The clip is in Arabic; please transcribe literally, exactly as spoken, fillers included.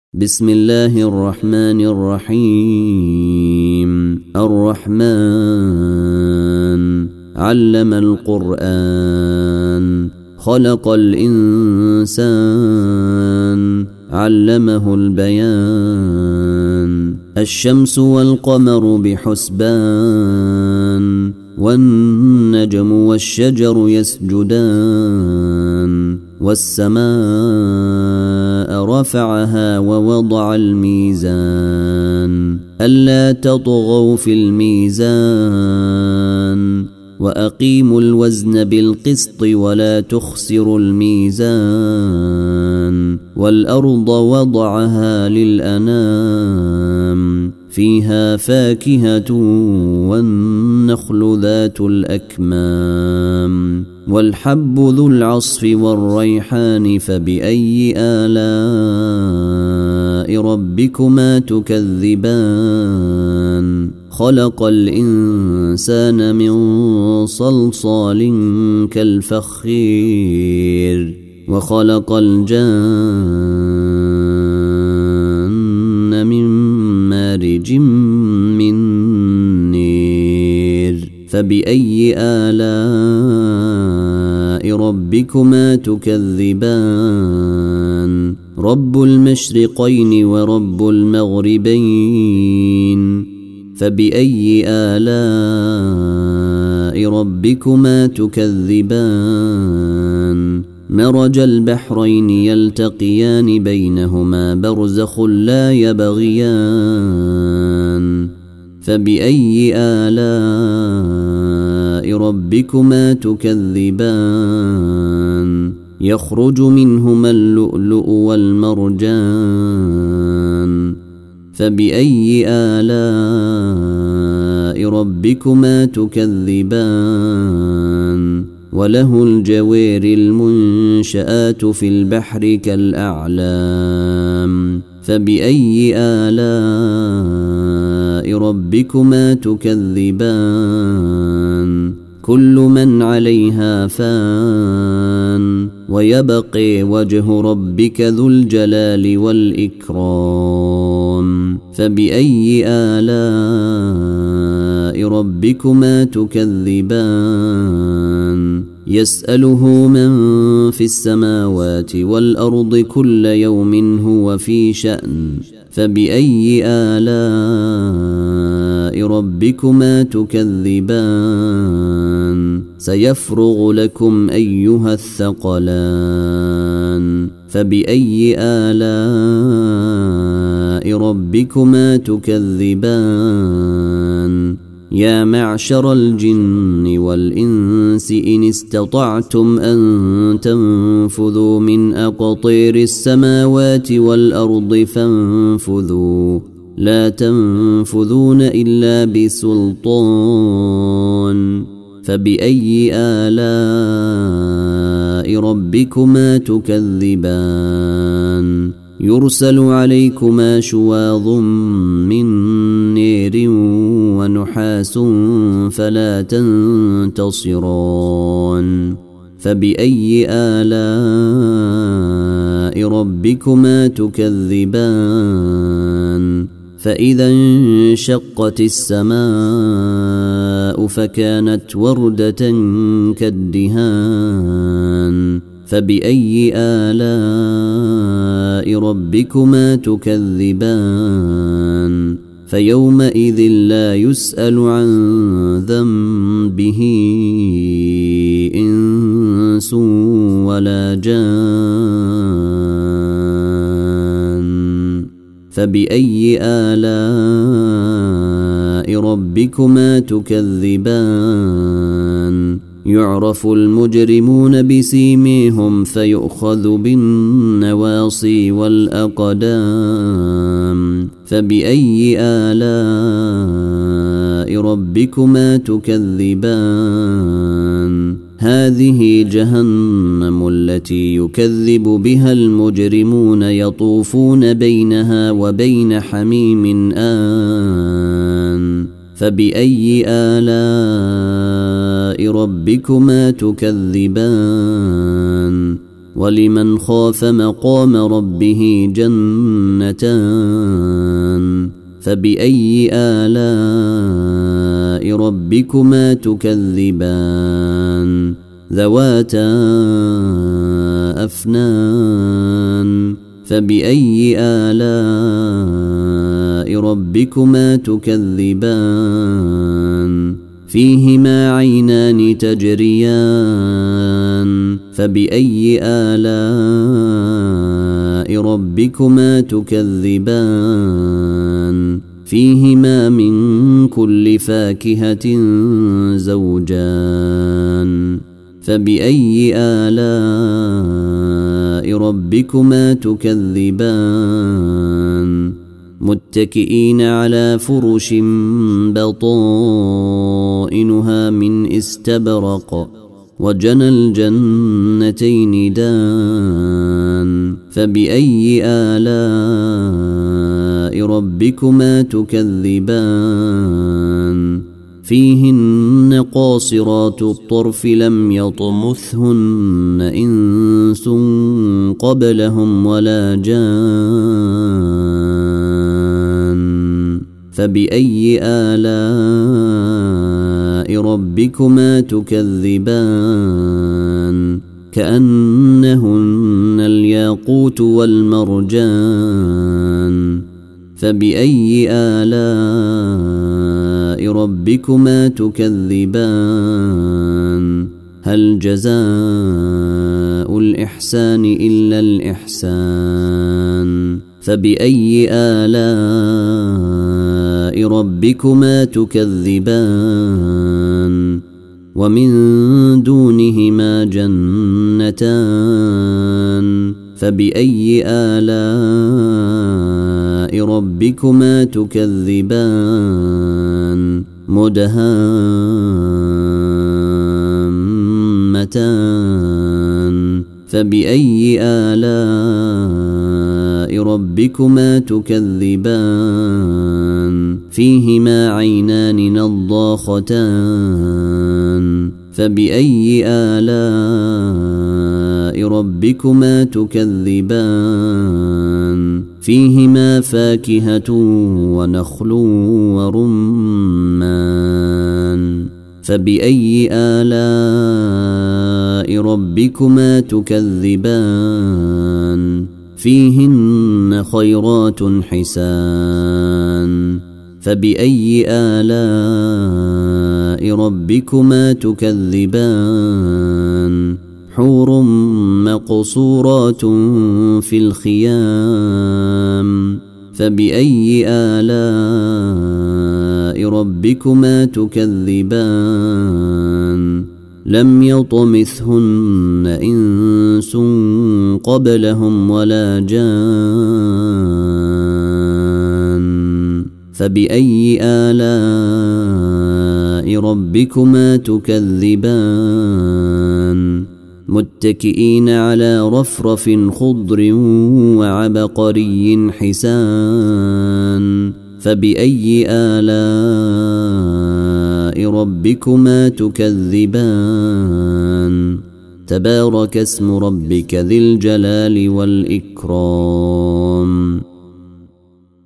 بسم الله الرحمن الرحيم. الرحمن علم القرآن خلق الإنسان علمه البيان. الشمس والقمر بحسبان والنجم والشجر يسجدان والسماء رفعها ووضع الميزان ألا تطغوا في الميزان وأقيموا الوزن بالقسط ولا تخسروا الميزان. والأرض وضعها للأنام فيها فاكهة والنخل ذات الأكمام والحب ذو العصف والريحان. فبأي آلاء ربكما تكذبان؟ خلق الإنسان من صلصال كالفخير وخلق الجان من مارج من نير. فبأي آلاء ربكما تكذبان؟ رب المشرقين ورب المغربين. فبأي آلاء ربكما تكذبان؟ مرج البحرين يلتقيان بينهما برزخ لا يبغيان. فبأي آلاء ربكما تكذبان؟ يخرج منهما اللؤلؤ والمرجان. فبأي آلاء ربكما تكذبان؟ وله الجوار المنشآت في البحر كالأعلام. فبأي آلاء ربكما تكذبان؟ كل من عليها فان ويبقي وجه ربك ذو الجلال والإكرام. فبأي آلاء ربكما تكذبان؟ يسأله من في السماوات والأرض كل يوم هو في شأن. فبأي آلاء ربكما تكذبان؟ سيفرغ لكم أيها الثقلان. فبأي آلاء ربكما تكذبان؟ يا معشر الجن والإنس إن استطعتم أن تنفذوا من أقطير السماوات والأرض فانفذوا لا تنفذون إلا بسلطان. فبأي آلاء ربكما تكذبان؟ يرسل عليكما شواظ من نير ونحاس فلا تنتصران. فبأي آلاء ربكما تكذبان؟ فإذا انشقت السماء فكانت وردة كالدهان. فبأي آلاء ربكما تكذبان؟ فيومئذ لا يسأل عن ذنبه إنس ولا جان. فبأي آلاء ربكما تكذبان؟ يعرف المجرمون بسيميهم فيؤخذ بالنواصي والأقدام. فبأي آلاء ربكما تكذبان؟ هذه جهنم التي يكذب بها المجرمون يطوفون بينها وبين حميم آن. فبأي آلاء ربكما تكذبان؟ ولمن خاف مقام ربه جنتان فبأي آلاء ربكما تكذبان ذواتا أفنان فبأي آلاء ربكما تكذبان فيهما عينان تجريان فبأي آلاء ربكما تكذبان فيهما من كل فاكهة زوجان فبأي آلاء ربكما تكذبان متكئين على فرش بطائنها من استبرق وجنى الجنتين دان فبأي آلاء ربكما تكذبان فيهن قاصرات الطرف لم يطمثهن إنس قبلهم ولا جان فبأي آلاء ربكما تكذبان كأنهن الياقوت والمرجان فبأي آلاء ربكما تكذبان هل جزاء الإحسان إلا الإحسان فبأي آلاء ربكما تكذبان ومن دونهما جنتان فبأي آلاء ربكما تكذبان مدهامتان فبأي آلاء ربكما تكذبان فيهما عينان نضاختان فبأي آلاء ربكما تكذبان فيهما فاكهة ونخل ورمان فبأي آلاء ربكما تكذبان فيهن خيرات حسان فبأي آلاء ربكما تكذبان حور مقصورات في الخيام فبأي آلاء ربكما تكذبان لم يطمثهن إنس قبلهم ولا جان فبأي آلاء ربكما تكذبان متكئين على رفرف خضر وعبقري حسان فبأي آلاء ربكما تكذبان تبارك اسم ربك ذي الجلال والإكرام